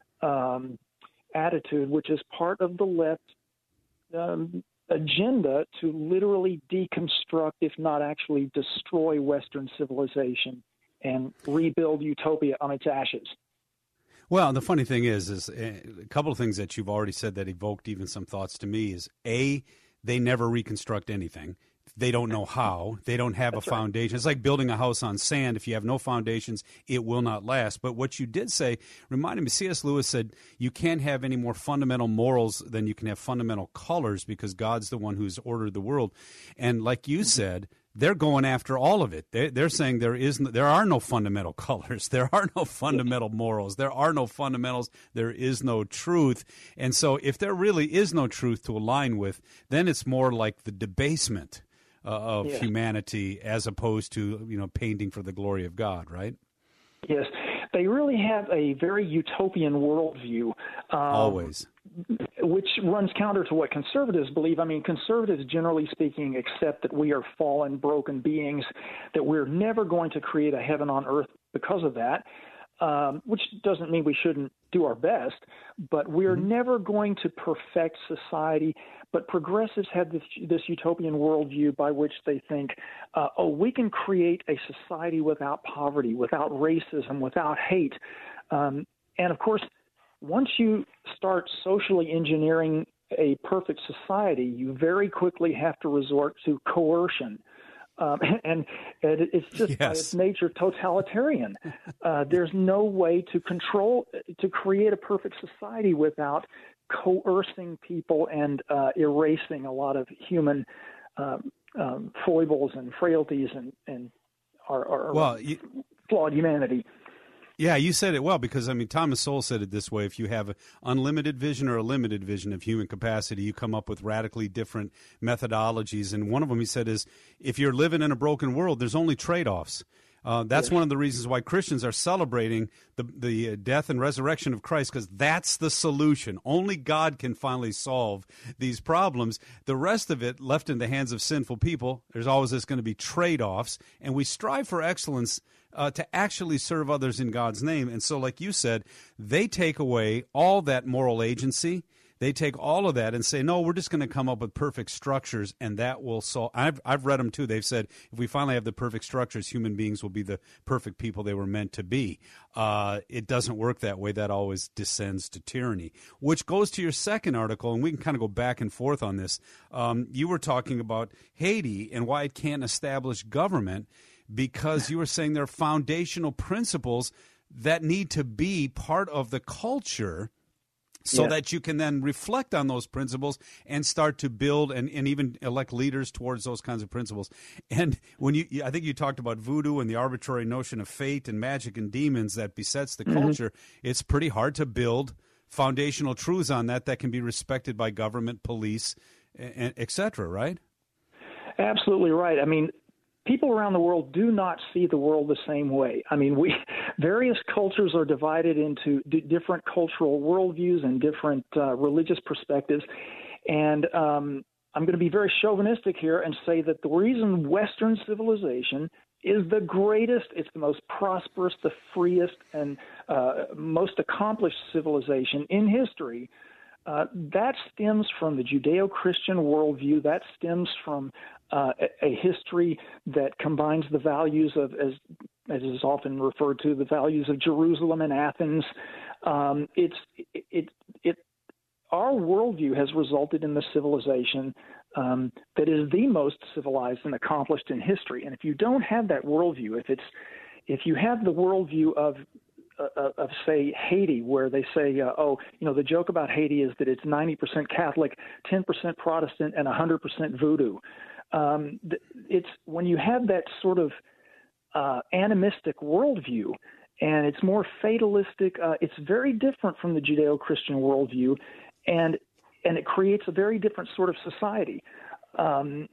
attitude, which is part of the left agenda to literally deconstruct, if not actually destroy, Western civilization and rebuild utopia on its ashes. Well, the funny thing is a couple of things that you've already said that evoked even some thoughts to me is, A, they never reconstruct anything. They don't know how. They don't have a foundation. It's like building a house on sand. If you have no foundations, it will not last. But what you did say reminded me, C.S. Lewis said, you can't have any more fundamental morals than you can have fundamental colors because God's the one who's ordered the world. And like you said, they're going after all of it. They're saying there are no fundamental colors. There are no fundamental morals. There are no fundamentals. There is no truth. And so if there really is no truth to align with, then it's more like the debasement of humanity as opposed to, painting for the glory of God, right? Yes. They really have a very utopian worldview. Always. Which runs counter to what conservatives believe. I mean, conservatives, generally speaking, accept that we are fallen, broken beings, that we're never going to create a heaven on earth because of that. which doesn't mean we shouldn't do our best, but we're never going to perfect society. But progressives have this utopian worldview by which they think, we can create a society without poverty, without racism, without hate. And of course, once you start socially engineering a perfect society, you very quickly have to resort to coercion. And it's just by its nature totalitarian. There's no way to create a perfect society without coercing people and erasing a lot of human foibles and frailties and our flawed humanity. Yeah, you said it well, because, Thomas Sowell said it this way: if you have an unlimited vision or a limited vision of human capacity, you come up with radically different methodologies. And one of them, he said, is if you're living in a broken world, there's only trade-offs. That's one of the reasons why Christians are celebrating the death and resurrection of Christ, because that's the solution. Only God can finally solve these problems. The rest of it, left in the hands of sinful people, there's always going to be trade-offs, and we strive for excellence to actually serve others in God's name. And so, like you said, they take away all that moral agency. They take all of that and say, no, we're just going to come up with perfect structures, and that will solve. I've read them, too. They've said if we finally have the perfect structures, human beings will be the perfect people they were meant to be. It doesn't work that way. That always descends to tyranny, which goes to your second article, and we can kind of go back and forth on this. You were talking about Haiti and why it can't establish government, because you were saying there are foundational principles that need to be part of the culture so that you can then reflect on those principles and start to build and even elect leaders towards those kinds of principles. And when I think you talked about voodoo and the arbitrary notion of fate and magic and demons that besets the culture, it's pretty hard to build foundational truths on that can be respected by government, police, et cetera, right? Absolutely right. People around the world do not see the world the same way. Various cultures are divided into different cultural worldviews and different religious perspectives. And I'm going to be very chauvinistic here and say that the reason Western civilization is the greatest, it's the most prosperous, the freest, and most accomplished civilization in history, that stems from the Judeo-Christian worldview. That stems from a history that combines the values of, as is often referred to, the values of Jerusalem and Athens. Our worldview has resulted in the civilization that is the most civilized and accomplished in history. And if you don't have that worldview, if you have the worldview of say Haiti, where they say, the joke about Haiti is that it's 90% Catholic, 10% Protestant, and 100% voodoo. It's when you have that sort of animistic worldview, and it's more fatalistic. It's very different from the Judeo-Christian worldview, and it creates a very different sort of society. And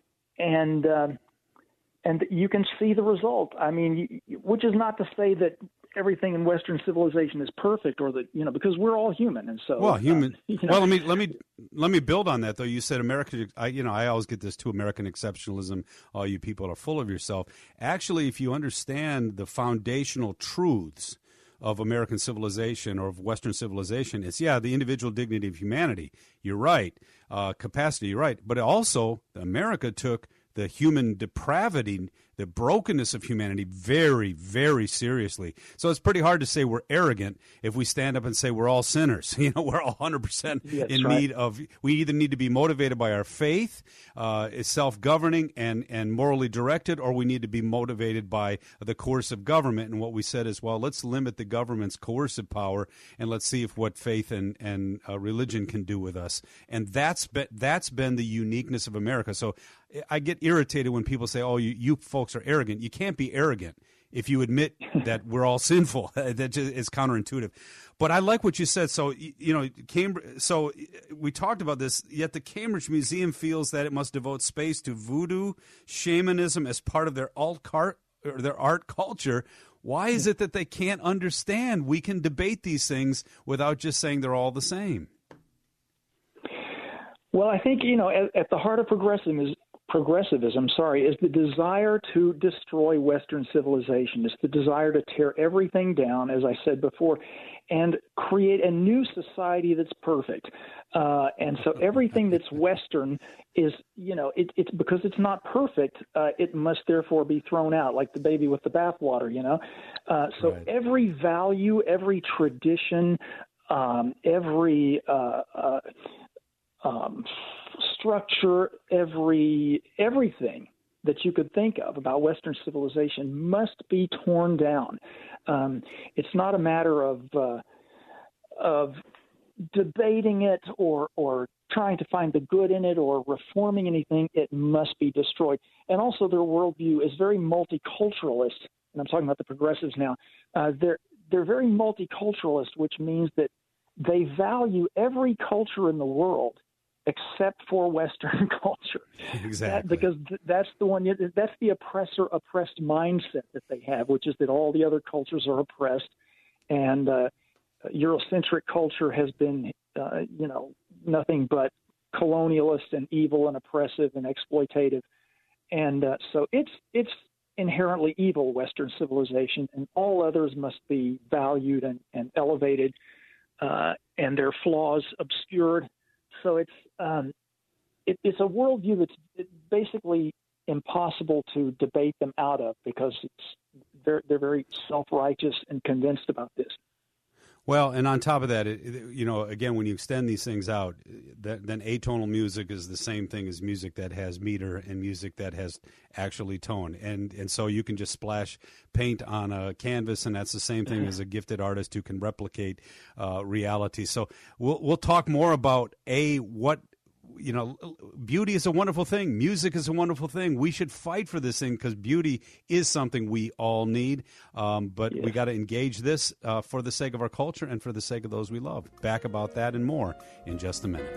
you can see the result. Which is not to say that everything in Western civilization is perfect, or that because we're all human, and so human. Well, let me build on that, though. You said America. I always get this too. American exceptionalism. All you people are full of yourself. Actually, if you understand the foundational truths of American civilization or of Western civilization, it's the individual dignity of humanity. You're right. Capacity. You're right. But also, America took the human depravity, the brokenness of humanity very, very seriously. So it's pretty hard to say we're arrogant if we stand up and say we're all sinners. We're all 100% in need of, we either need to be motivated by our faith, is self-governing and morally directed, or we need to be motivated by the coercive government. And what we said is, well, let's limit the government's coercive power and let's see if what faith and religion can do with us. And that's been the uniqueness of America. So I get irritated when people say, oh, you folks are arrogant. You can't be arrogant if you admit that we're all sinful. That is counterintuitive. But I like what you said. So, Cambridge. So we talked about this, yet the Cambridge Museum feels that it must devote space to voodoo, shamanism as part of their art culture. Why is it that they can't understand we can debate these things without just saying they're all the same? Well, I think, at the heart of progressivism, is the desire to destroy Western civilization. It's the desire to tear everything down, as I said before, and create a new society that's perfect. And so everything that's Western is, it's because it's not perfect, it must therefore be thrown out, like the baby with the bathwater, So right. Every value, every tradition, every structure, everything that you could think of about Western civilization must be torn down. It's not a matter of debating it or trying to find the good in it or reforming anything. It must be destroyed. And also their worldview is very multiculturalist, and I'm talking about the progressives now. They're very multiculturalist, which means that they value every culture in the world except for Western culture. Exactly. Because that's the one. That's the oppressor-oppressed mindset that they have, which is that all the other cultures are oppressed, and Eurocentric culture has been, nothing but colonialist and evil and oppressive and exploitative, and so it's inherently evil, Western civilization, and all others must be valued and elevated, and their flaws obscured. So it's a worldview that's basically impossible to debate them out of because they're very self-righteous and convinced about this. Well, and on top of that, again, when you extend these things out, then atonal music is the same thing as music that has meter and music that has actually tone. And so you can just splash paint on a canvas, and that's the same thing as a gifted artist who can replicate reality. So we'll talk more about beauty is a wonderful thing. Music is a wonderful thing. We should fight for this thing because beauty is something we all need. But we got to engage this for the sake of our culture and for the sake of those we love. Back about that and more in just a minute.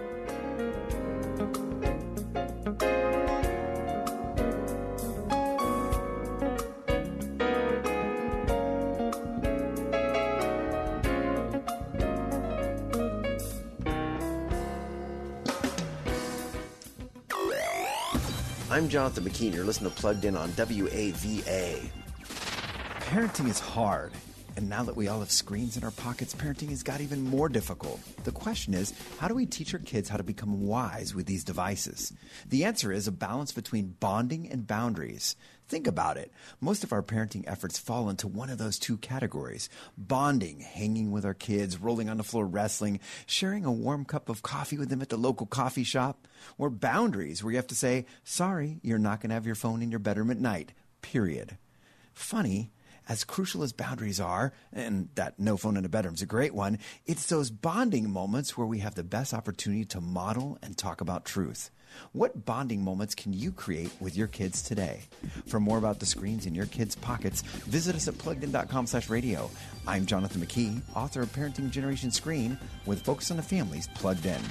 I'm Jonathan McKean. You're listening to Plugged In on WAVA. Parenting is hard. And now that we all have screens in our pockets, parenting has got even more difficult. The question is, how do we teach our kids how to become wise with these devices? The answer is a balance between bonding and boundaries. Think about it. Most of our parenting efforts fall into one of those two categories. Bonding, hanging with our kids, rolling on the floor wrestling, sharing a warm cup of coffee with them at the local coffee shop. Or boundaries, where you have to say, sorry, you're not going to have your phone in your bedroom at night, period. Funny, as crucial as boundaries are, and that no phone in the bedroom is a great one, it's those bonding moments where we have the best opportunity to model and talk about truth. What bonding moments can you create with your kids today? For more about the screens in your kids' pockets, visit us at PluggedIn.com/radio. I'm Jonathan McKee, author of Parenting Generation Screen, with Focus on the Family's Plugged In.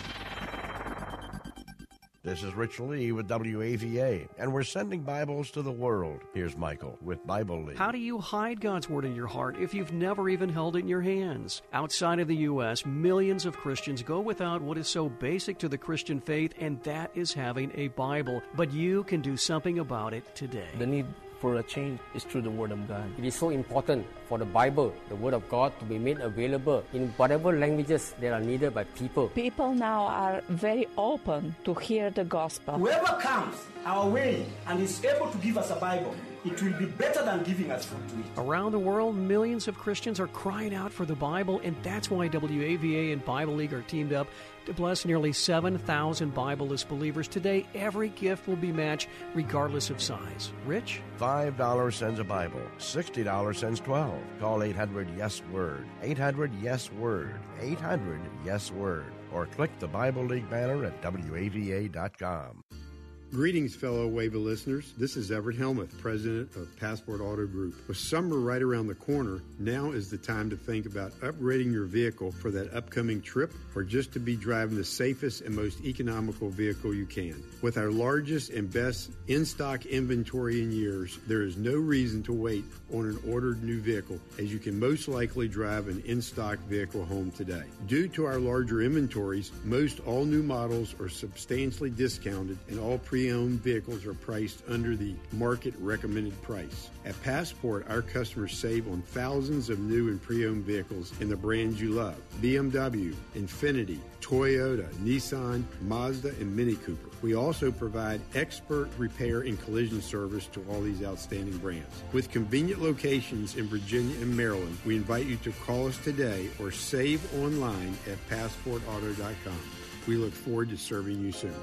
This is Rich Lee with WAVA, and we're sending Bibles to the world. Here's Michael with Bible League. How do you hide God's Word in your heart if you've never even held it in your hands? Outside of the U.S., millions of Christians go without what is so basic to the Christian faith, and that is having a Bible. But you can do something about it today. The need for a change is through the Word of God. It is so important for the Bible, the Word of God, to be made available in whatever languages that are needed by people. People now are very open to hear the gospel. Whoever comes our way and is able to give us a Bible, it will be better than giving us food to eat. Around the world, millions of Christians are crying out for the Bible, and that's why WAVA and Bible League are teamed up to bless nearly 7,000 Bible-less believers. Today, every gift will be matched regardless of size. Rich? $5 sends a Bible. $60 sends 12. Call 800-YES-WORD. 800-YES-WORD. 800-YES-WORD. Or click the Bible League banner at WAVA.com. Greetings, fellow WAVA listeners. This is Everett Helmuth, president of Passport Auto Group. With summer right around the corner, now is the time to think about upgrading your vehicle for that upcoming trip or just to be driving the safest and most economical vehicle you can. With our largest and best in-stock inventory in years, there is no reason to wait on an ordered new vehicle, as you can most likely drive an in-stock vehicle home today. Due to our larger inventories, most all new models are substantially discounted, and all pre pre-owned vehicles are priced under the market recommended price. At Passport, our customers save on thousands of new and pre-owned vehicles in the brands you love: BMW, Infiniti, Toyota, Nissan, Mazda, and Mini Cooper. We also provide expert repair and collision service to all these outstanding brands. With convenient locations in Virginia and Maryland, we invite you to call us today or save online at PassportAuto.com. We look forward to serving you soon.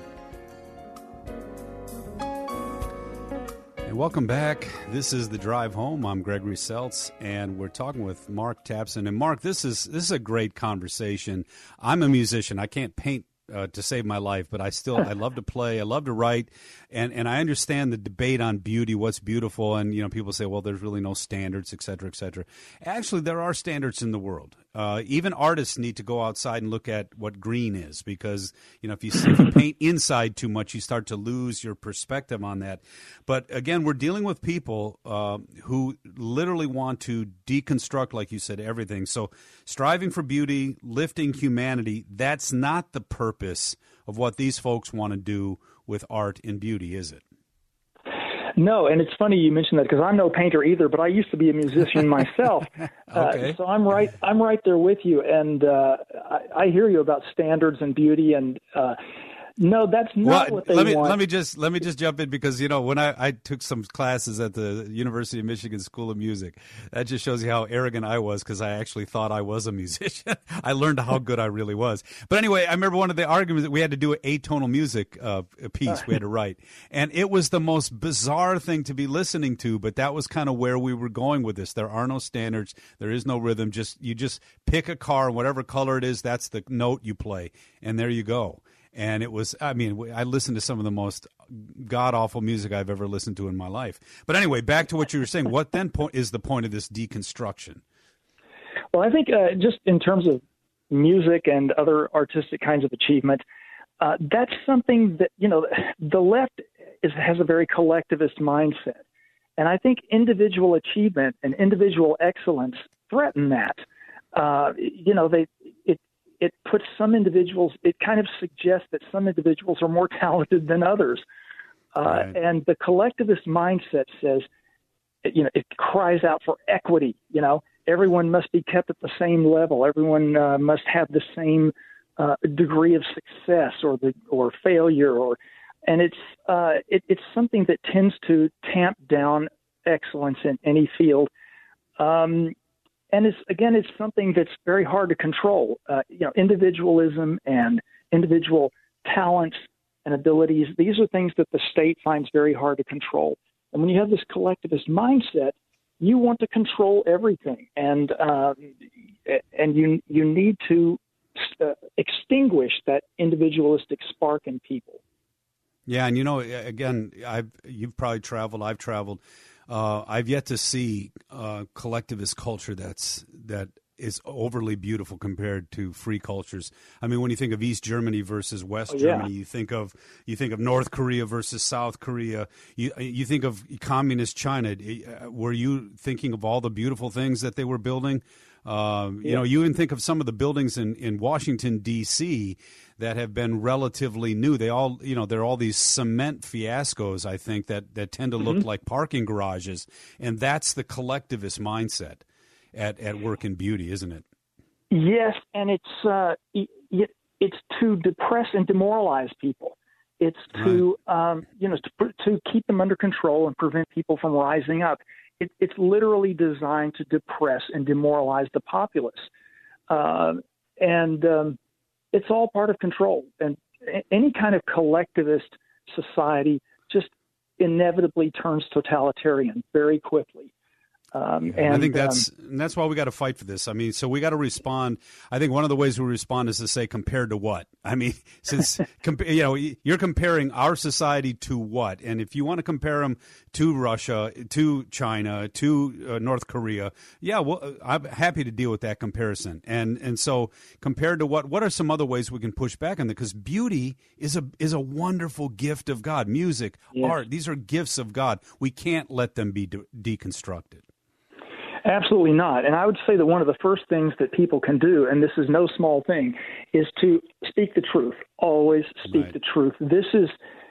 And welcome back. This is The Drive Home. I'm Gregory Seltz, and we're talking with Mark Tapson. And Mark, this is a great conversation. I'm a musician. I can't paint to save my life, but I love to play. I love to write, and I understand the debate on beauty, what's beautiful, and people say, well, there's really no standards, et cetera, et cetera. Actually, there are standards in the world. Even artists need to go outside and look at what green is, because if you paint inside too much, you start to lose your perspective on that. But again, we're dealing with people who literally want to deconstruct, like you said, everything. So striving for beauty, lifting humanity, that's not the purpose of what these folks want to do with art and beauty, is it? No, and it's funny you mentioned that, because I'm no painter either, but I used to be a musician myself. Okay. So I'm right there with you, and I hear you about standards and beauty, and no, that's not what they want. Let me just jump in, because when I took some classes at the University of Michigan School of Music, that just shows you how arrogant I was, because I actually thought I was a musician. I learned how good I really was. But anyway, I remember one of the arguments that we had to do an atonal music piece we had to write, and it was the most bizarre thing to be listening to. But that was kind of where we were going with this. There are no standards. There is no rhythm. You just pick a car, whatever color it is, that's the note you play, and there you go. And it was, I listened to some of the most god-awful music I've ever listened to in my life. But anyway, back to what you were saying. What then is the point of this deconstruction? Well, I think just in terms of music and other artistic kinds of achievement, that's something that, the left has a very collectivist mindset. And I think individual achievement and individual excellence threaten that. It puts some individuals, it kind of suggests that some individuals are more talented than others. Right. And the collectivist mindset says, it cries out for equity. Everyone must be kept at the same level. Everyone must have the same degree of success or failure. And it's something that tends to tamp down excellence in any field. And it's something that's very hard to control. Individualism and individual talents and abilities, these are things that the state finds very hard to control. And when you have this collectivist mindset, you want to control everything. And you need to extinguish that individualistic spark in people. Yeah, and again, you've probably traveled, I've traveled. I've yet to see collectivist culture that is overly beautiful compared to free cultures. When you think of East Germany versus West Germany, you think of North Korea versus South Korea. You think of communist China. Were you thinking of all the beautiful things that they were building? You even think of some of the buildings in Washington, D.C. that have been relatively new. They all, they're all these cement fiascos, I think, that tend to look like parking garages. And that's the collectivist mindset at work in beauty, isn't it? Yes, and it's to depress and demoralize people. It's to, to keep them under control and prevent people from rising up. It's literally designed to depress and demoralize the populace. It's all part of control. And any kind of collectivist society just inevitably turns totalitarian very quickly. And I think that's why we got to fight for this. So we got to respond. I think one of the ways we respond is to say, compared to what? Since you're comparing our society to what, and if you want to compare them to Russia, to China, to North Korea, I'm happy to deal with that comparison. And so compared to what? What are some other ways we can push back on that? Because beauty is a wonderful gift of God. Music, art, these are gifts of God. We can't let them be deconstructed. Absolutely not. And I would say that one of the first things that people can do, and this is no small thing, is to speak the truth. Always speak the truth. This is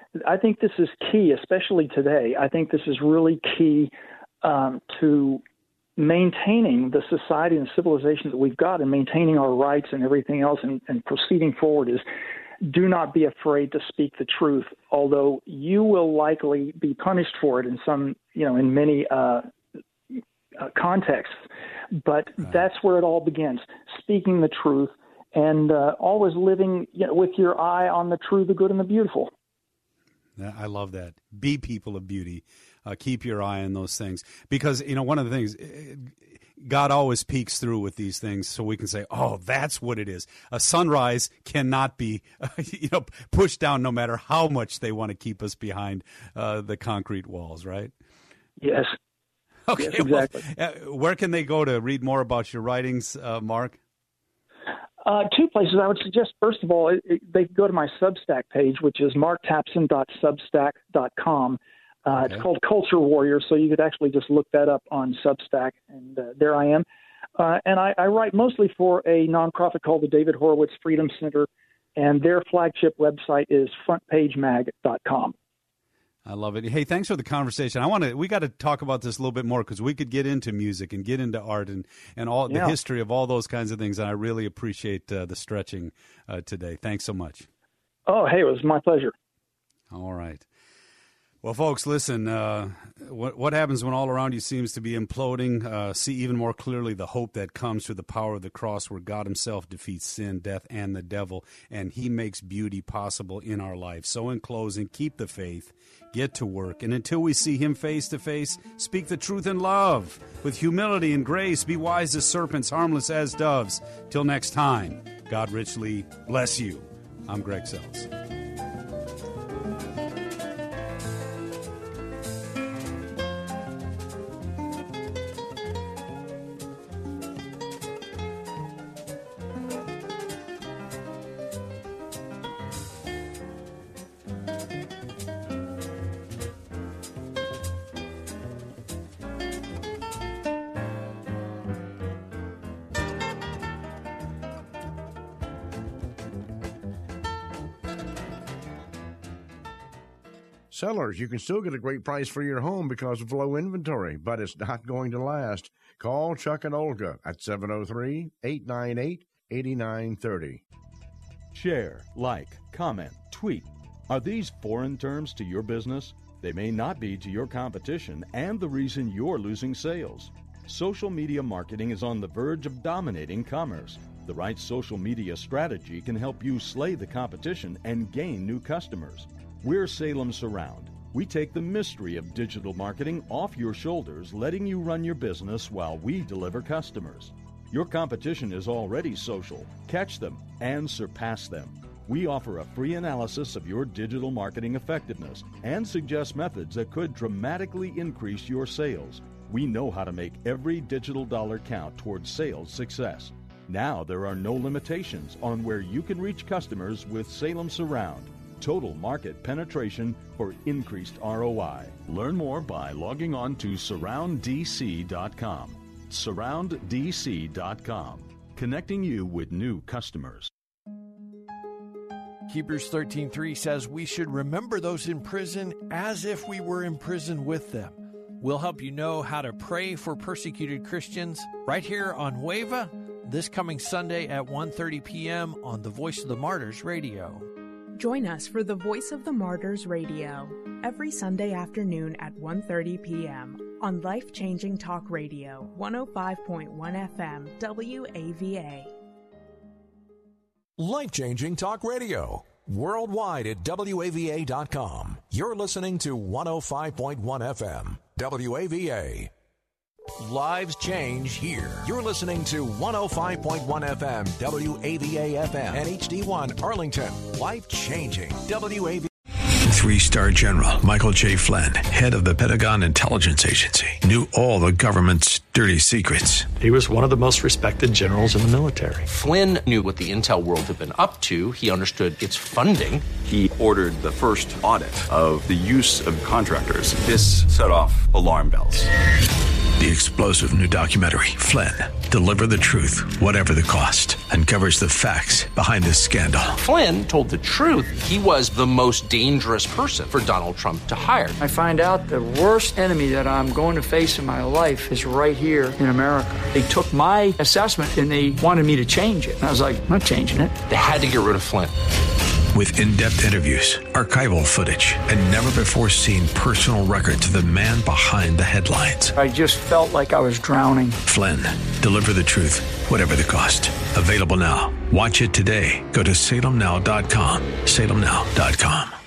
I think this is key, especially today. I think this is really key to maintaining the society and civilization that we've got and maintaining our rights and everything else and proceeding forward is do not be afraid to speak the truth, although you will likely be punished for it in some, in many contexts. But that's where it all begins, speaking the truth and always living with your eye on the true, the good, and the beautiful. I love that. Be people of beauty. Keep your eye on those things. Because, one of the things, God always peeks through with these things so we can say, oh, that's what it is. A sunrise cannot be, pushed down no matter how much they want to keep us behind the concrete walls, right? Yes. Okay. Yes, exactly. Well, where can they go to read more about your writings, Mark? Two places. I would suggest, first of all, they can go to my Substack page, which is marktapson.substack.com. Okay. It's called Culture Warrior, so you could actually just look that up on Substack, and there I am. And I write mostly for a nonprofit called the David Horowitz Freedom Center, and their flagship website is frontpagemag.com. I love it. Hey, thanks for the conversation. We got to talk about this a little bit more because we could get into music and get into art and all the history of all those kinds of things. And I really appreciate the stretching today. Thanks so much. Oh, hey, it was my pleasure. All right. Well, folks, listen, what happens when all around you seems to be imploding? See even more clearly the hope that comes through the power of the cross where God himself defeats sin, death, and the devil, and he makes beauty possible in our life. So in closing, keep the faith, get to work, and until we see him face to face, speak the truth in love. With humility and grace, be wise as serpents, harmless as doves. Till next time, God richly bless you. I'm Greg Seltz. Sellers, you can still get a great price for your home because of low inventory, but it's not going to last. Call Chuck and Olga at 703-898-8930. Share, like, comment, tweet. Are these foreign terms to your business? They may not be to your competition and the reason you're losing sales. Social media marketing is on the verge of dominating commerce. The right social media strategy can help you slay the competition and gain new customers. We're Salem Surround. We take the mystery of digital marketing off your shoulders, letting you run your business while we deliver customers. Your competition is already social. Catch them and surpass them. We offer a free analysis of your digital marketing effectiveness and suggest methods that could dramatically increase your sales. We know how to make every digital dollar count towards sales success. Now there are no limitations on where you can reach customers with Salem Surround. Total market penetration for increased ROI. Learn more by logging on to surrounddc.com. Surrounddc.com. Connecting you with new customers. Hebrews 13:3 says we should remember those in prison as if we were in prison with them. We'll help you know how to pray for persecuted Christians right here on WAVA this coming Sunday at 1:30 p.m. on the Voice of the Martyrs radio. Join us for the Voice of the Martyrs radio every Sunday afternoon at 1:30 p.m. on Life Changing Talk Radio, 105.1 FM, WAVA. Life Changing Talk Radio, worldwide at WAVA.com. You're listening to 105.1 FM, WAVA. Lives change here. You're listening to 105.1 FM, WAVA FM, and HD1 Arlington. Life changing. WAVA. 3-star General Michael J. Flynn, head of the Pentagon Intelligence Agency, knew all the government's dirty secrets. He was one of the most respected generals in the military. Flynn knew what the intel world had been up to. He understood its funding. He ordered the first audit of the use of contractors. This set off alarm bells. The explosive new documentary, Flynn, Deliver the Truth, Whatever the Cost, uncovers the facts behind this scandal. Flynn told the truth. He was the most dangerous person for Donald Trump to hire. I find out the worst enemy that I'm going to face in my life is right here in America. They took my assessment and they wanted me to change it. And I was like, I'm not changing it. They had to get rid of Flynn. With in-depth interviews, archival footage, and never-before-seen personal records of the man behind the headlines. I just felt like I was drowning. Flynn, Deliver the Truth, Whatever the Cost. Available now. Watch it today. Go to salemnow.com. salemnow.com.